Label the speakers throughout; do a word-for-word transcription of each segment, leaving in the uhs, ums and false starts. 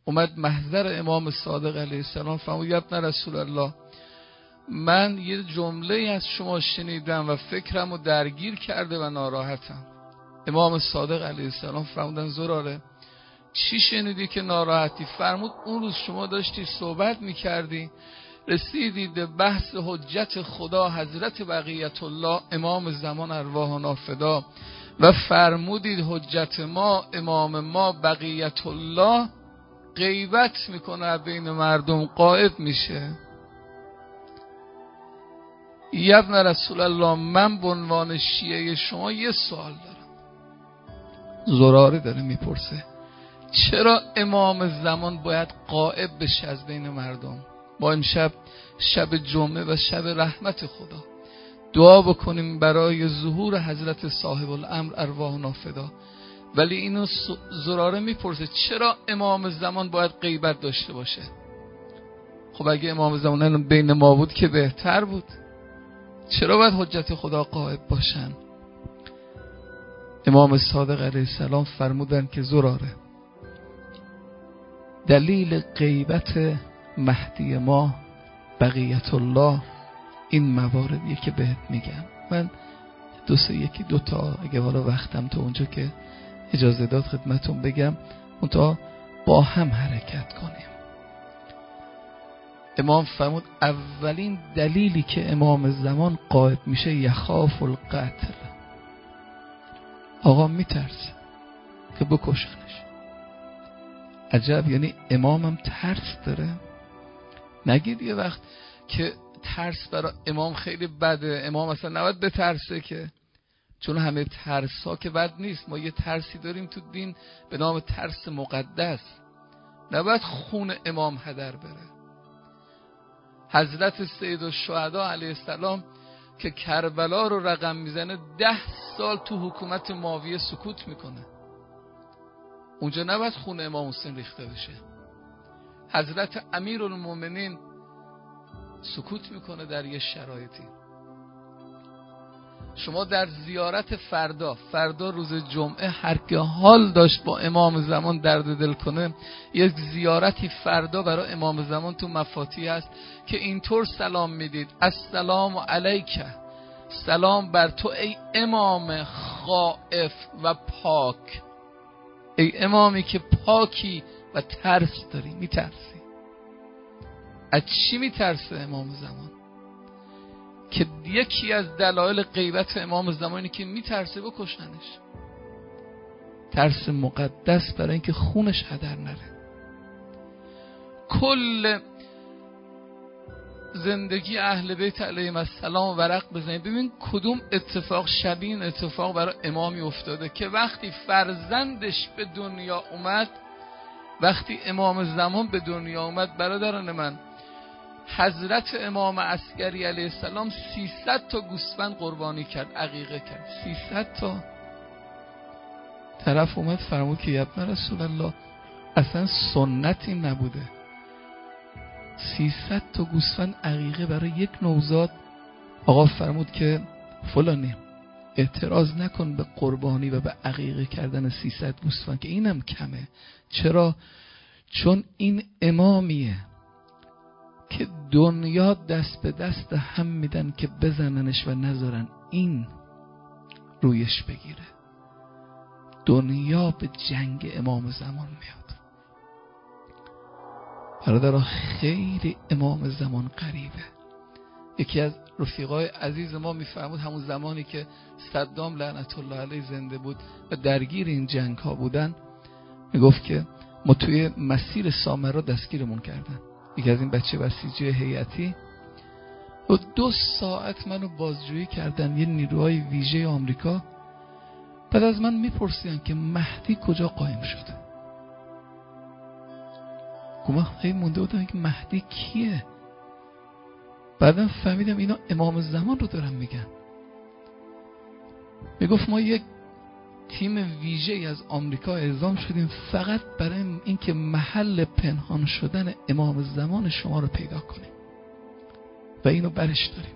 Speaker 1: اومد محضر امام صادق علیه السلام، فرمود یا ابن رسول الله، من یه جمله از شما شنیدم و فکرم رو درگیر کرده و ناراحتم. امام صادق علیه السلام فرمودن زراره چی شنیدی که ناراحتی؟ فرمود اون روز شما داشتی صحبت میکردی، رسیدید به بحث حجت خدا حضرت بقیت الله امام زمان ارواحنا فدا و فرمودید حجت ما امام ما بقیت الله غیبت میکنه بین مردم، غائب میشه. یا ابن رسول الله، من به عنوان شیعه شما یه سوال دارم. زراره داره میپرسه چرا امام زمان باید غائب بشه از بین مردم؟ با امشب شب جمعه و شب رحمت خدا دعا بکنیم برای ظهور حضرت صاحب الامر ارواحنا فدا، ولی اینو زراره میپرسه چرا امام زمان باید غیبت داشته باشه؟ خب اگه امام زمان بین ما بود که بهتر بود، چرا باید حجت خدا غائب باشن؟ امام صادق علیه السلام فرمودن که زراره دلیل غیبت مهدی ما بقیت الله این مواردیه که بهت میگم. من دو سه یکی دوتا اگه حالا وقتم تو اونجا که اجازه داد خدمتون بگم، اون تا با هم حرکت کنیم. امام فرمود اولین دلیلی که امام زمان غائب میشه یخاف القتل، آقا میترسه که بکشنش. عجب، یعنی امامم ترس داره؟ نگید یه وقت که ترس برای امام خیلی بده، امام اصلا نباید بترسه که، چون همه ترس ها که بد نیست. ما یه ترسی داریم تو دین به نام ترس مقدس، نباید خون امام هدر بره. حضرت سید الشهدا علیه السلام که کربلا رو رقم میزنه ده سال تو حکومت معاویه سکوت میکنه، اونجا نباید خون امام حسین ریخته بشه. حضرت امیرالمومنین سکوت میکنه در یه شرایطی. شما در زیارت فردا فردا روز جمعه هر که حال داشت با امام زمان درد دل کنه، یک زیارتی فردا برای امام زمان تو مفاتی هست که اینطور سلام میدید: السلام علیک، سلام بر تو ای امام خائف و پاک، ای امامی که پاکی و ترس داری، میترسی. از چی میترسه امام زمان؟ که یکی از دلایل غیبت امام زمانی که میترسه بکشنش. ترس مقدس برای اینکه خونش هدر نره. کل زندگی اهل بیت علیهم السلام ورق بزنید ببین کدوم اتفاق شبیه این اتفاق برای امامی افتاده که وقتی فرزندش به دنیا اومد، وقتی امام زمان به دنیا اومد، برادران من، حضرت امام عسکری علیه السلام سیصد تا گوسفند قربانی کرد، عقیقه کرد. سیصد تا. طرف اومد فرمود که یا رسول الله اصلا سنتی نبوده سیصد تا گوسفند عقیقه برای یک نوزاد. آقا فرمود که فلانی اعتراض نکن به قربانی و به عقیقه کردن سیصد گوسفند که اینم کمه. چرا؟ چون این امامیه که دنیا دست به دست هم میدن که بزننش و نذارن این رویش بگیره. دنیا به جنگ امام زمان میاد. برادرها خیلی امام زمان قریبه. یکی از رفیقای عزیز ما میفرمود همون زمانی که صدام لعنت الله علیه زنده بود و درگیر این جنگ ها بودن، میگفت که ما توی مسیر سامرا دستگیرمون کردن. یکی از این بچه بسیجی هیئتی و دو ساعت منو بازجویی کردن، یه نیروهای ویژه آمریکا. بعد از من میپرسیدن که مهدی کجا قایم شده. گفتم خیلی مونده بودم که مهدی کیه. بعدم فهمیدم اینا امام زمان رو دارن میگن. میگفت ما یک تیم ویژه از آمریکا اعزام شدیم فقط برای اینکه محل پنهان شدن امام زمان شما رو پیدا کنیم و اینو برش داریم.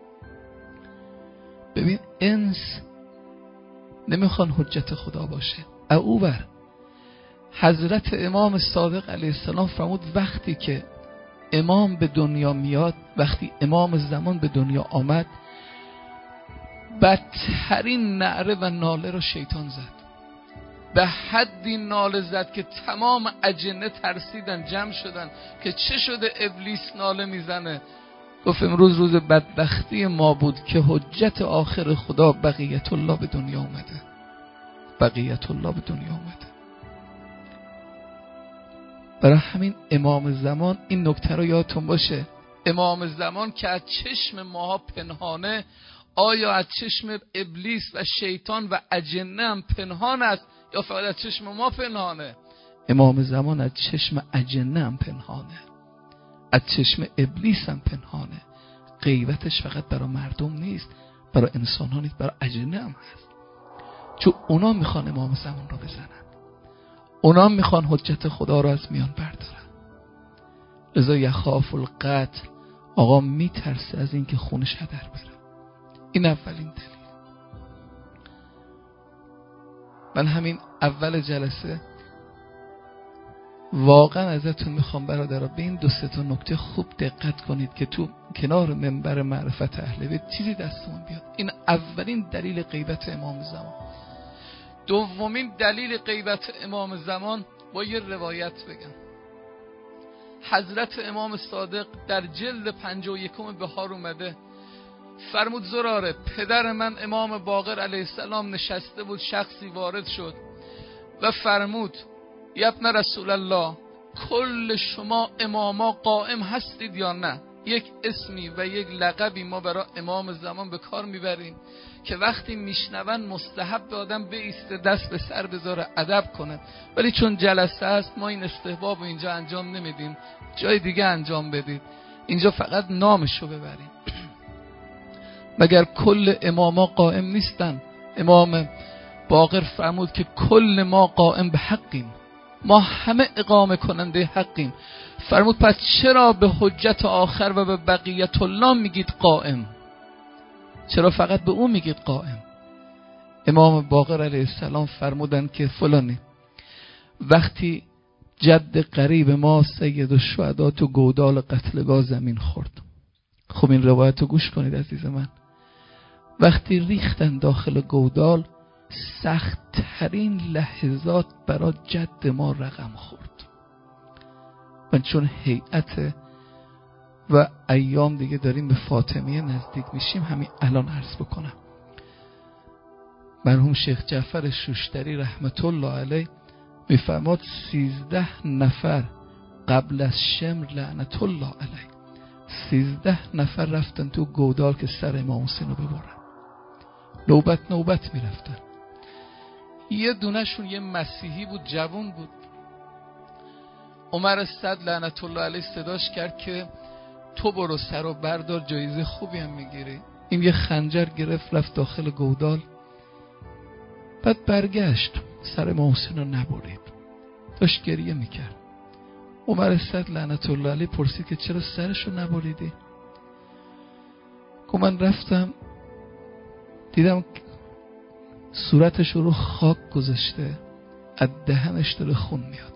Speaker 1: ببین انس نمیخوان حجت خدا باشه. اوبر حضرت امام صادق علیه السلام فرمود وقتی که امام به دنیا میاد، وقتی امام زمان به دنیا آمد، بدترین نعره و ناله رو شیطان زد. به حدی ناله زد که تمام اجنه ترسیدن، جمع شدن که چه شده ابلیس ناله میزنه. گفت امروز روز بدبختی ما بود که حجت آخر خدا بقیت الله به دنیا اومده. بقیت الله به دنیا اومده. برای همین امام زمان، این نکته رو یادتون باشه، امام زمان که از چشم ماها پنهانه، آیا از چشم ابلیس و شیطان و اجنه هم پنهان است یا فقط از چشم ما پنهانه؟ امام زمان از چشم اجنه هم پنهانه، از چشم ابلیس هم پنهانه. غیبتش فقط برای مردم نیست، برای انسان ها نیست، برای اجنه هم هست. چون اونا میخوان امام زمان رو بزنن، اونا میخوان حجت خدا رو از میان بردارن. لذا یخاف القتل، آقا میترسه از این که خونش هدر بره. این اولین دلیل. من همین اول جلسه واقعا ازتون میخوام برادرها به این دو سه تا نکته خوب دقت کنید که تو کنار منبر معرفت اهل بیت چیزی دستمون بیاد. این اولین دلیل غیبت امام زمان. دومین دلیل غیبت امام زمان با یه روایت بگم. حضرت امام صادق در جلد پنجاه و یکم بهار اومده فرمود زراره پدر من امام باقر علیه السلام نشسته بود، شخصی وارد شد و فرمود ابن رسول الله کل شما اماما قائم هستید یا نه؟ یک اسمی و یک لقبی ما برای امام زمان به کار میبریم که وقتی میشنون مستحب آدم بایسته دست به سر بذاره ادب کنه، ولی چون جلسه است ما این استحباب اینجا انجام نمیدیم، جای دیگه انجام بدید، اینجا فقط نامشو ببریم. مگر کل اماما قائم نیستن؟ امام باقر فرمود که کل ما قائم به حقیم، ما همه اقامه کننده حقیم. فرمود پس چرا به حجت آخر و به بقیت الله میگید قائم؟ چرا فقط به اون میگید قائم؟ امام باقر علیه السلام فرمودن که فلانی وقتی جد قریب ما سید الشهدا تو گودال قتلگاه زمین خورد. خب این روایت رو گوش کنید عزیز من. وقتی ریختن داخل گودال سخت ترین لحظات برای جد ما رقم خورد. من چون هیئت و ایام دیگه داریم به فاطمیه نزدیک میشیم، همین الان عرض بکنم. مرحوم شیخ جعفر شوشتری رحمت الله علیه میفرماد سیزده نفر قبل از شمر لعنت الله علیه، سیزده نفر رفتن تو گودال که سر امام حسین رو ببرن. نوبت نوبت میرفتن. یه دونهشون یه مسیحی بود، جوان بود. عمر صد لعنت الله علیه صداش کرد که تو برو سر و بردار، جایزه خوبی هم میگیری. این یه خنجر گرفت رفت داخل گودال، بعد برگشت سر امام حسین رو نبرید، داشت گریه میکرد. عمر صد لعنت الله علیه پرسید که چرا سرش رو نبریدی؟ که من رفتم دیدم صورتش رو خاک گذاشته، از دهنش داره خون میاد،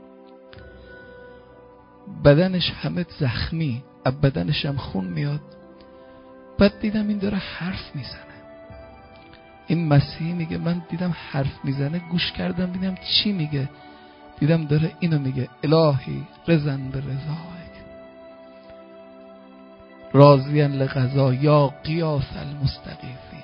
Speaker 1: بدنش همه زخمی، از بدنش هم خون میاد. بعد دیدم این داره حرف میزنه. این مسیحی میگه من دیدم حرف میزنه، گوش کردم دیدم چی میگه، دیدم داره اینو میگه الهی رضن به رضایک راضیان لقضا یا قیاس المستغیثین.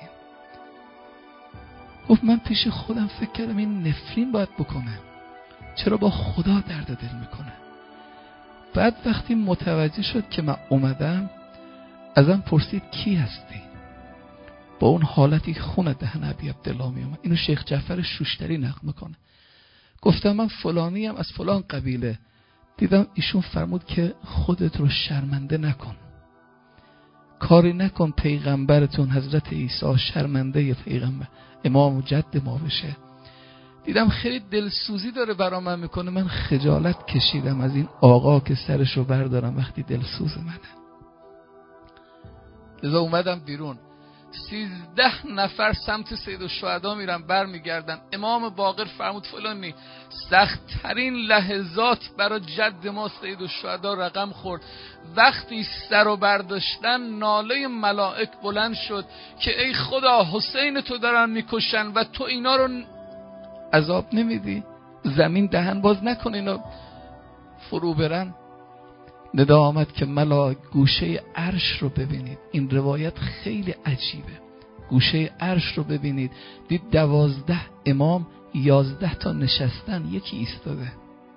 Speaker 1: گفت من پیش خودم فکر کردم این نفرین باید بکنه، چرا با خدا درد دل میکنه. بعد وقتی متوجه شد که من اومدم ازم پرسید کی هستی؟ با اون حالتی خون دهن ابی عبدالله می اومد. اینو شیخ جعفر شوشتری نقل میکنه. گفتم من فلانی هم از فلان قبیله. دیدم ایشون فرمود که خودت رو شرمنده نکن، کاری نکن پیغمبرتون حضرت عیسی شرمنده پیغمبر امام و جد ما بشه. دیدم خیلی دلسوزی داره برا من میکنه. من خجالت کشیدم از این آقا که سرشو بردارم وقتی دلسوز منه. لذا اومدم بیرون. سیزده نفر سمت سید الشهدا میرن برمیگردن. امام باقر فرمود فلانی سخت ترین لحظات برای جد ما سید الشهدا رقم خورد. وقتی سر و برداشتن ناله ملائک بلند شد که ای خدا حسین تو دارن میکشن و تو اینا رو عذاب نمیدی، زمین دهن باز نکن اینا فرو برن. ندا آمد که ملائک گوشه عرش رو ببینید. این روایت خیلی عجیبه. گوشه عرش رو ببینید، دید دوازده امام یازده تا نشستن، یکی ایستاده.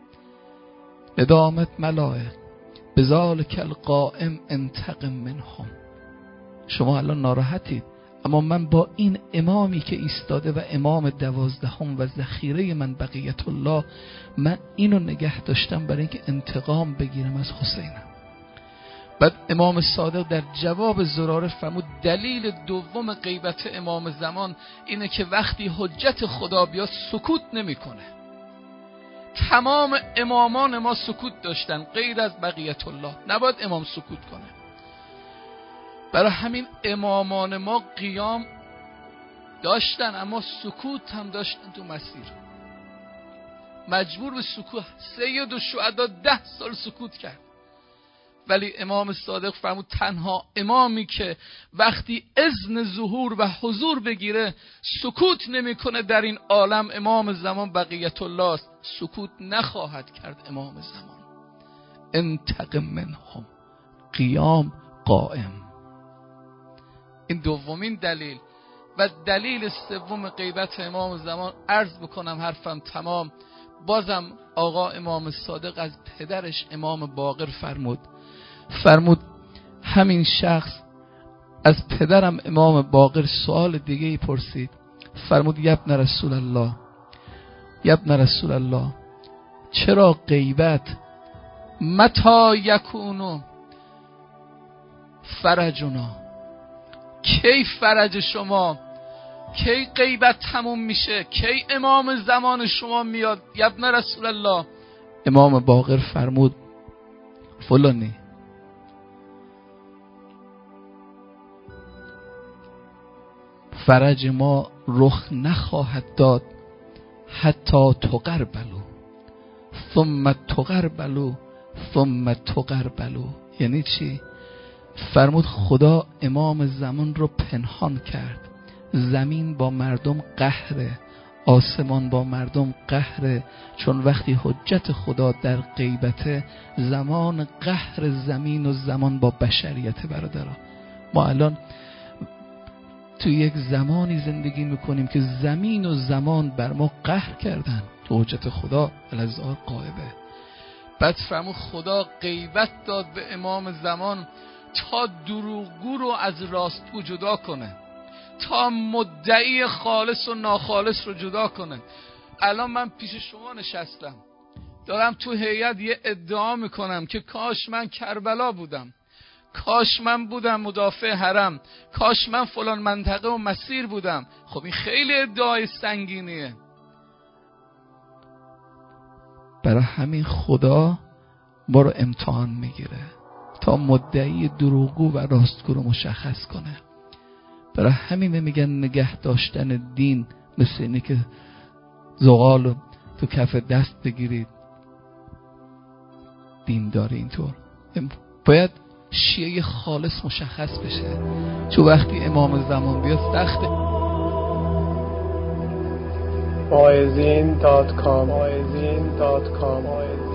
Speaker 1: ندا آمد ملائک بذالک القائم انتقم منهم. شما الان ناراحتید، اما من با این امامی که ایستاده و امام دوازدهم و ذخیره من بقیت الله، من اینو نگه داشتم برای اینکه انتقام بگیرم از حسینم. بعد امام صادق در جواب زراره فرمود دلیل دوم غیبت امام زمان اینه که وقتی حجت خدا بیاد سکوت نمیکنه. تمام امامان ما سکوت داشتن غیر از بقیت الله، نباید امام سکوت کنه. برای همین امامان ما قیام داشتن اما سکوت هم داشتن تو مسیر، مجبور به سکوت. سید الشهدا ده سال سکوت کرد، ولی امام صادق فرمود تنها امامی که وقتی اذن ظهور و حضور بگیره سکوت نمیکنه در این عالم امام زمان بقیت الله است. سکوت نخواهد کرد امام زمان. انتقم منهم، قیام قائم. این دومین دلیل. و دلیل سوم غیبت امام زمان، عرض بکنم حرفم تمام، بازم آقا امام صادق از پدرش امام باقر فرمود فرمود همین شخص از پدرم امام باقر سوال دیگه ای پرسید. فرمود یبن رسول الله یبن رسول الله چرا غیبت متی یکونو فرجنا، کی فرج شما، کی غیبت تموم میشه، کی امام زمان شما میاد یبن رسول الله؟ امام باقر فرمود فلانی فرج ما رخ نخواهد داد حتی تقربلو ثم تقربلو ثم تقربلو. یعنی چی؟ فرمود خدا امام زمان رو پنهان کرد. زمین با مردم قهره، آسمان با مردم قهره، چون وقتی حجت خدا در غیبت، زمان قهر زمین و زمان با بشریت. برادرها ما الان تو یک زمانی زندگی میکنیم که زمین و زمان بر ما قهر کردن، تو حجت خدا الازار قائبه. بعد فرمود خدا غیبت داد به امام زمان تا دروغگو رو از راستگو جدا کنه، تا مدعی خالص و ناخالص رو جدا کنه. الان من پیش شما نشستم دارم تو هیئت یه ادعا میکنم که کاش من کربلا بودم، کاش من بودم مدافع حرم، کاش من فلان منطقه و مسیر بودم. خب این خیلی ادعای سنگینیه. برای همین خدا ما رو امتحان میگیره تا مدعی دروغگو و راستگو رو مشخص کنه. برای همین میگن نگه داشتن دین مثل اینه که زغال رو تو کف دست بگیرید. دین داره اینطور باید شیعه خالص مشخص بشه، چون وقتی امام زمان بیاد سخته.
Speaker 2: واعظین دات کام واعظین دات کام